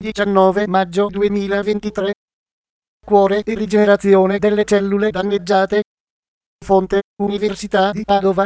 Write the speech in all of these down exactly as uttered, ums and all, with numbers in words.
diciannove maggio duemilaventitré. Cuore e rigenerazione delle cellule danneggiate. Fonte: Università di Padova.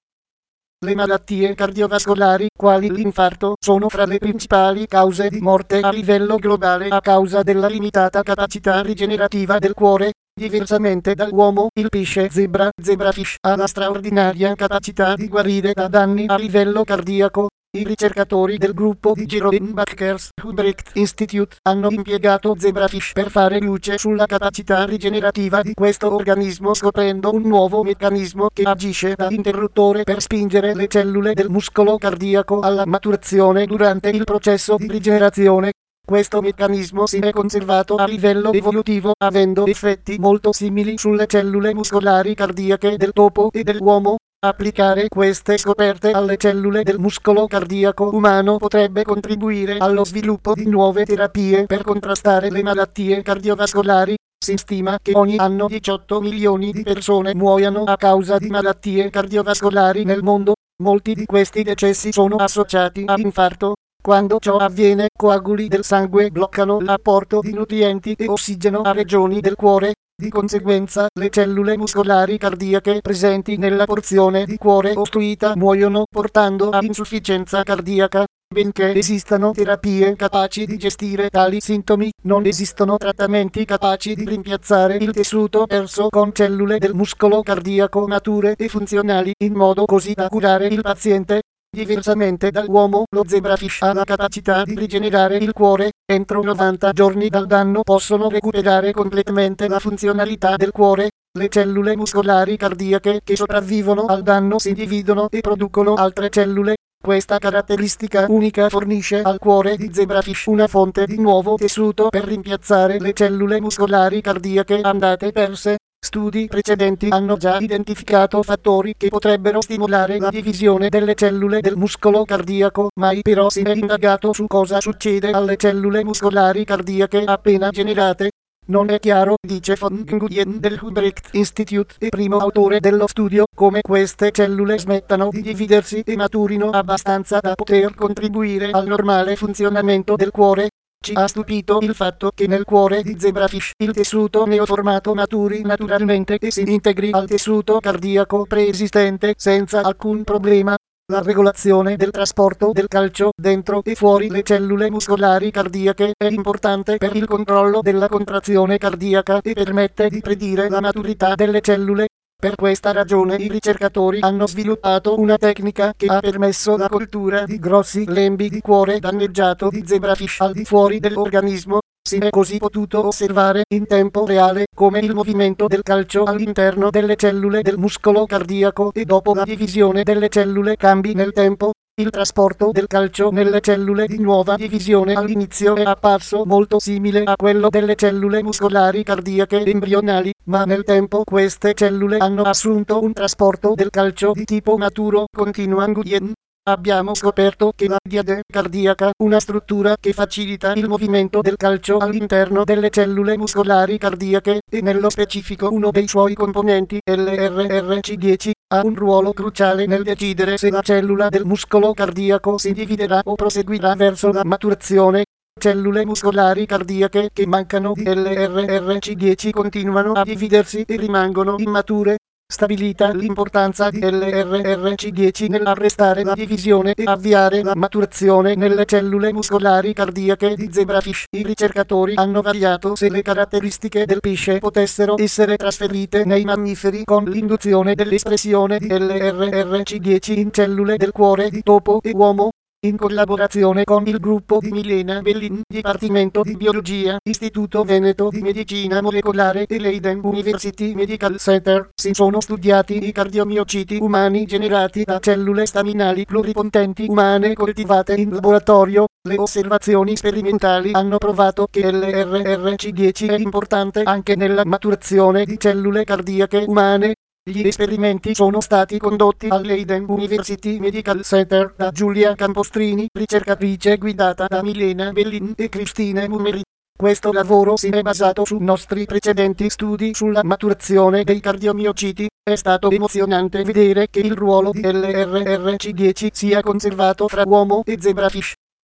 Le malattie cardiovascolari, quali l'infarto, sono fra le principali cause di morte a livello globale a causa della limitata capacità rigenerativa del cuore. Diversamente dall'uomo, il pesce zebra, zebrafish, ha la straordinaria capacità di guarire da danni a livello cardiaco. I ricercatori del gruppo di Jeroen Bakers Hubrecht Institute hanno impiegato zebrafish per fare luce sulla capacità rigenerativa di questo organismo, scoprendo un nuovo meccanismo che agisce da interruttore per spingere le cellule del muscolo cardiaco alla maturazione durante il processo di rigenerazione. Questo meccanismo si è conservato a livello evolutivo, avendo effetti molto simili sulle cellule muscolari cardiache del topo e dell'uomo. Applicare queste scoperte alle cellule del muscolo cardiaco umano potrebbe contribuire allo sviluppo di nuove terapie per contrastare le malattie cardiovascolari. Si stima che ogni anno diciotto milioni di persone muoiano a causa di malattie cardiovascolari nel mondo. Molti di questi decessi sono associati a infarto. Quando ciò avviene, coaguli del sangue bloccano l'apporto di nutrienti e ossigeno a regioni del cuore. Di conseguenza, le cellule muscolari cardiache presenti nella porzione di cuore ostruita muoiono, portando a insufficienza cardiaca. Benché esistano terapie capaci di gestire tali sintomi, non esistono trattamenti capaci di rimpiazzare il tessuto perso con cellule del muscolo cardiaco mature e funzionali in modo così da curare il paziente. Diversamente dall'uomo, lo zebrafish ha la capacità di rigenerare il cuore. Entro novanta giorni dal danno possono recuperare completamente la funzionalità del cuore. Le cellule muscolari cardiache che sopravvivono al danno si dividono e producono altre cellule. Questa caratteristica unica fornisce al cuore di zebrafish una fonte di nuovo tessuto per rimpiazzare le cellule muscolari cardiache andate perse. Studi precedenti hanno già identificato fattori che potrebbero stimolare la divisione delle cellule del muscolo cardiaco, mai però si è indagato su cosa succede alle cellule muscolari cardiache appena generate. Non è chiaro, dice von Nguyen del Hubrecht Institute e primo autore dello studio, come queste cellule smettano di dividersi e maturino abbastanza da poter contribuire al normale funzionamento del cuore. Ci ha stupito il fatto che nel cuore di zebrafish il tessuto neoformato maturi naturalmente e si integri al tessuto cardiaco preesistente senza alcun problema. La regolazione del trasporto del calcio dentro e fuori le cellule muscolari cardiache è importante per il controllo della contrazione cardiaca e permette di predire la maturità delle cellule. Per questa ragione i ricercatori hanno sviluppato una tecnica che ha permesso la coltura di grossi lembi di cuore danneggiato di zebrafish al di fuori dell'organismo. Si è così potuto osservare in tempo reale come il movimento del calcio all'interno delle cellule del muscolo cardiaco e dopo la divisione delle cellule cambi nel tempo. Il trasporto del calcio nelle cellule di nuova divisione all'inizio è apparso molto simile a quello delle cellule muscolari cardiache embrionali, ma nel tempo queste cellule hanno assunto un trasporto del calcio di tipo maturo, continua Nguyen. Abbiamo scoperto che la diade cardiaca, una struttura che facilita il movimento del calcio all'interno delle cellule muscolari cardiache, e nello specifico uno dei suoi componenti, L R R C dieci, ha un ruolo cruciale nel decidere se la cellula del muscolo cardiaco si dividerà o proseguirà verso la maturazione. Cellule muscolari cardiache che mancano di L R R C dieci continuano a dividersi e rimangono immature. Stabilita l'importanza di L R R C dieci nell'arrestare la divisione e avviare la maturazione nelle cellule muscolari cardiache di zebrafish, i ricercatori hanno variato se le caratteristiche del pesce potessero essere trasferite nei mammiferi con l'induzione dell'espressione di L R R C dieci in cellule del cuore di topo e uomo. In collaborazione con il gruppo di Milena Bellin, Dipartimento di Biologia, Istituto Veneto di Medicina Molecolare e Leiden University Medical Center, si sono studiati i cardiomiociti umani generati da cellule staminali pluripotenti umane coltivate in laboratorio. Le osservazioni sperimentali hanno provato che L R R C dieci è importante anche nella maturazione di cellule cardiache umane. Gli esperimenti sono stati condotti al Leiden University Medical Center da Giulia Campostrini, ricercatrice guidata da Milena Bellin e Christine Mumeri. Questo lavoro si è basato su nostri precedenti studi sulla maturazione dei cardiomiociti. È stato emozionante vedere che il ruolo di L R R C dieci sia conservato fra uomo e zebrafish.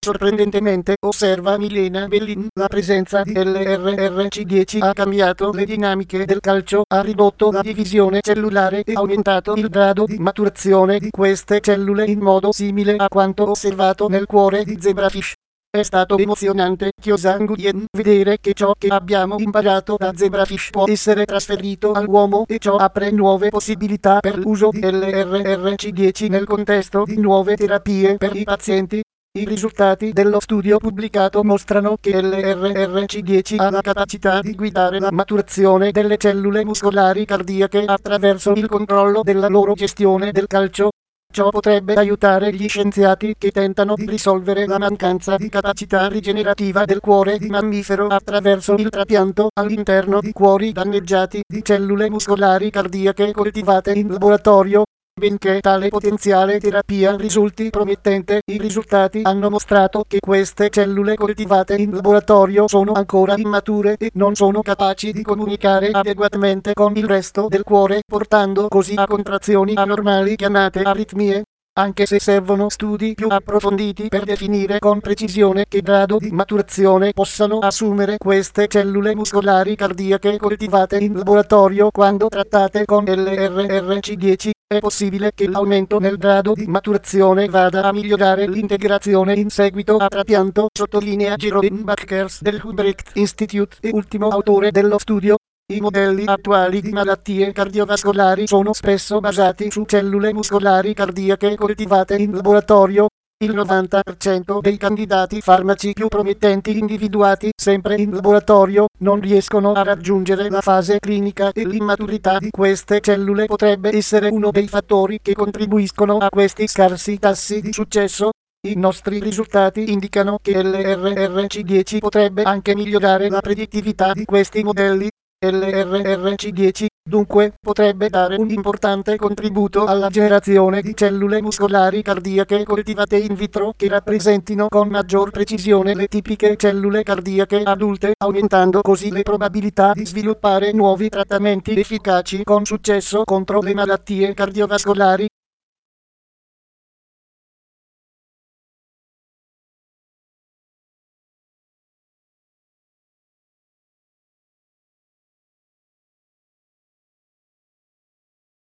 Sorprendentemente, osserva Milena Bellin, la presenza di L R R C dieci ha cambiato le dinamiche del calcio, ha ridotto la divisione cellulare e aumentato il grado di maturazione di queste cellule in modo simile a quanto osservato nel cuore di zebrafish. È stato emozionante, Kyosan Nguyen, vedere che ciò che abbiamo imparato da zebrafish può essere trasferito all'uomo e ciò apre nuove possibilità per l'uso di L R R C dieci nel contesto di nuove terapie per i pazienti. I risultati dello studio pubblicato mostrano che L R R C dieci ha la capacità di guidare la maturazione delle cellule muscolari cardiache attraverso il controllo della loro gestione del calcio. Ciò potrebbe aiutare gli scienziati che tentano di risolvere la mancanza di capacità rigenerativa del cuore di mammifero attraverso il trapianto all'interno di cuori danneggiati di cellule muscolari cardiache coltivate in laboratorio. Benché tale potenziale terapia risulti promettente, i risultati hanno mostrato che queste cellule coltivate in laboratorio sono ancora immature e non sono capaci di comunicare adeguatamente con il resto del cuore, portando così a contrazioni anormali chiamate aritmie. Anche se servono studi più approfonditi per definire con precisione che grado di maturazione possano assumere queste cellule muscolari cardiache coltivate in laboratorio quando trattate con L R R C dieci, è possibile che l'aumento nel grado di maturazione vada a migliorare l'integrazione in seguito a trapianto, sottolinea Jerome Buckers del Hubrecht Institute e ultimo autore dello studio. I modelli attuali di malattie cardiovascolari sono spesso basati su cellule muscolari cardiache coltivate in laboratorio. Il novanta per cento dei candidati farmaci più promettenti individuati sempre in laboratorio non riescono a raggiungere la fase clinica e l'immaturità di queste cellule potrebbe essere uno dei fattori che contribuiscono a questi scarsi tassi di successo. I nostri risultati indicano che L R R C dieci potrebbe anche migliorare la predittività di questi modelli. L R R C dieci, dunque, potrebbe dare un importante contributo alla generazione di cellule muscolari cardiache coltivate in vitro che rappresentino con maggior precisione le tipiche cellule cardiache adulte, aumentando così le probabilità di sviluppare nuovi trattamenti efficaci con successo contro le malattie cardiovascolari.